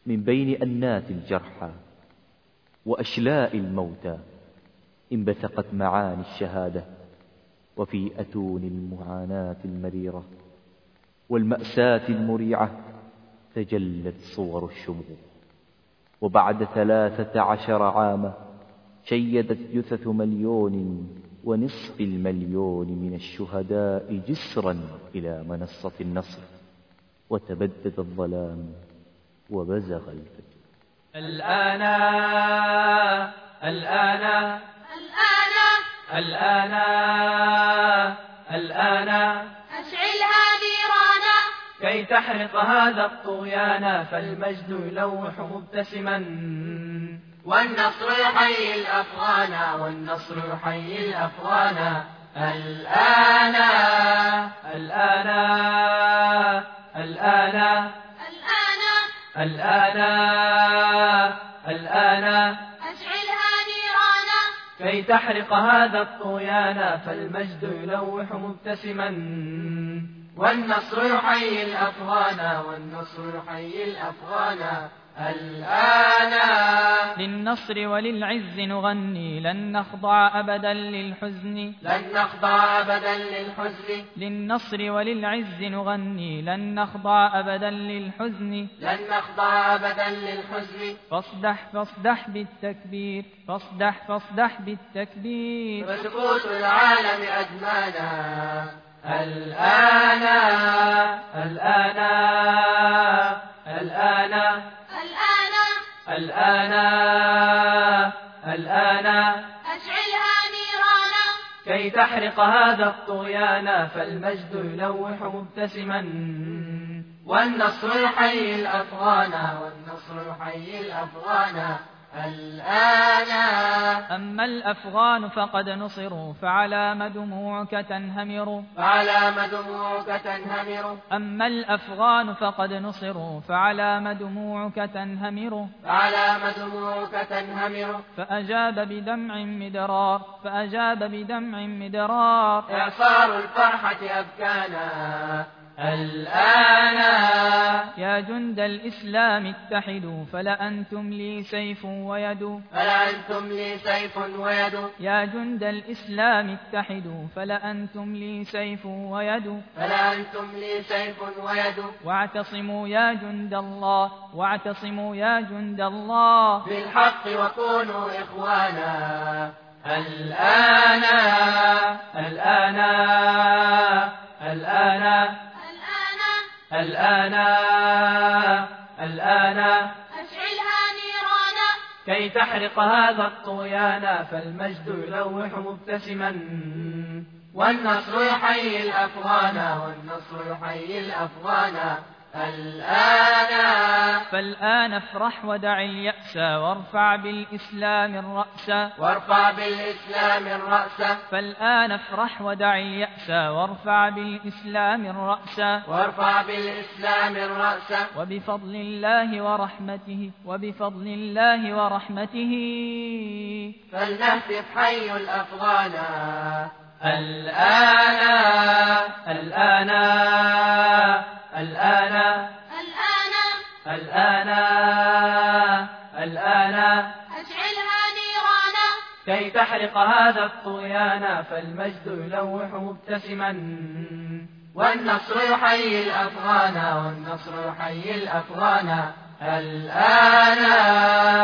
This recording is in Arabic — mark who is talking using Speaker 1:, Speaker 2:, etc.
Speaker 1: من بين أنات الجرحى وأشلاء الموتى انبثقت معاني الشهادة، وفي أتون المعاناة المريرة والمأساة المريعة تجلت صور الشموخ. وبعد 13 عاما شيدت جثث 1,500,000 من الشهداء جسرا إلى منصة النصر، وتبدد الظلام وبزغ الفجر.
Speaker 2: الآن الآن الآن الآن الآن
Speaker 3: أشعلها نيرانا
Speaker 2: كي تحرق هذا الطغيان، فالمجد يلوح مبتسما
Speaker 3: والنصر يحيي الأفغان، والنصر يحيي الأفغان. الآن
Speaker 2: الآن الآن الآن الآن
Speaker 3: أشعلها نيرانا
Speaker 2: كي تحرق هذا الطغيان، فالمجد يلوح مبتسما
Speaker 3: والنصر يحيي الأفغان، والنصر يحيي الأفغان. الآن
Speaker 2: للنصر وللعز نغني، لن نخضع أبدا للحزن،
Speaker 3: لن نخضع أبدا للحزن.
Speaker 2: للنصر وللعز نغني، لن نخضع أبدا للحزن،
Speaker 3: لن نخضع أبدا للحزن.
Speaker 2: فاصدح فاصدح بالتكبير، فاصدح فاصدح بالتكبير،
Speaker 3: فسكوت العالم أدمانا.
Speaker 2: الآن الآن الآن الآن الآن
Speaker 3: أشعلها نيرانا
Speaker 2: كي تحرق هذا الطغيان، فالمجد يلوح مبتسما
Speaker 3: والنصر يحيي الأفغان، والنصر يحيي الأفغان. الآن
Speaker 2: أما الأفغان فقد نصروا، فعلام دموعك تنهمر،
Speaker 3: فعلام دموعك تنهمر.
Speaker 2: أما الأفغان فقد نصروا، فعلام دموعك تنهمر،
Speaker 3: فعلام دموعك تنهمر.
Speaker 2: فأجاب بدمع مدرار، فأجاب بدمع مدرار،
Speaker 3: إعصار الفرحة أبكانا.
Speaker 2: الآن يا جند الإسلام اتحدوا، فلأنتم لي سيف ويد،
Speaker 3: فلأنتم لي سيف ويد.
Speaker 2: يا جند الإسلام اتحدوا، فلأنتم لي سيف ويد،
Speaker 3: فلأنتم لي سيف ويد.
Speaker 2: واعتصموا يا جند الله، واعتصموا يا جند الله،
Speaker 3: بالحق وكونوا إخوانا. الآن
Speaker 2: الآن الآن الآن الآن
Speaker 3: أشعلها نيرانا
Speaker 2: كي تحرق هذا الطغيان، فالمجد يلوح مبتسما
Speaker 3: والنصر يحيي الأفغان، والنصر يحيي الأفغان. الآن
Speaker 2: فالآن افرح ودع اليأس، وارفع بالإسلام الرأس،
Speaker 3: وارفع بالإسلام الرأس.
Speaker 2: فالآن افرح ودع اليأس، وارفع بالإسلام الرأس،
Speaker 3: وارفع بالإسلام الرأس.
Speaker 2: وبفضل الله ورحمته، وبفضل الله ورحمته
Speaker 3: فلنهتف حي الأفغان.
Speaker 2: الآن الآن الآن الآن الآن
Speaker 3: أشعلها نيرانا
Speaker 2: كي تحرق هذا الطغيان، فالمجد يلوح مبتسما
Speaker 3: والنصر يحيي الأفغان، والنصر يحيي الأفغان. الآن